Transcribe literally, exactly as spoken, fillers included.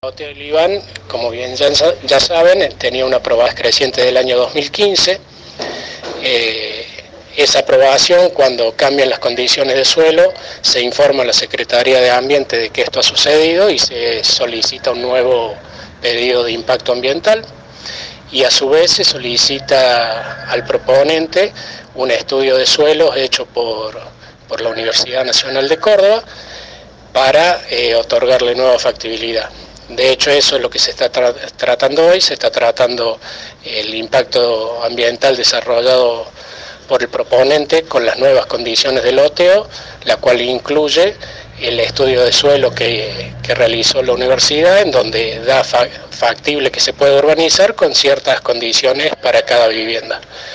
Loteo del Iván, como bien ya, ya saben, tenía una aprobación creciente del año dos mil quince. Eh, esa aprobación, cuando cambian las condiciones de suelo, se informa a la Secretaría de Ambiente de que esto ha sucedido y se solicita un nuevo pedido de impacto ambiental. Y a su vez se solicita al proponente un estudio de suelos hecho por, por la Universidad Nacional de Córdoba para eh, otorgarle nueva factibilidad. De hecho, eso es lo que se está tra tratando hoy, se está tratando el impacto ambiental desarrollado por el proponente con las nuevas condiciones de loteo, la cual incluye el estudio de suelo que, que realizó la universidad, en donde da fa factible que se pueda urbanizar con ciertas condiciones para cada vivienda.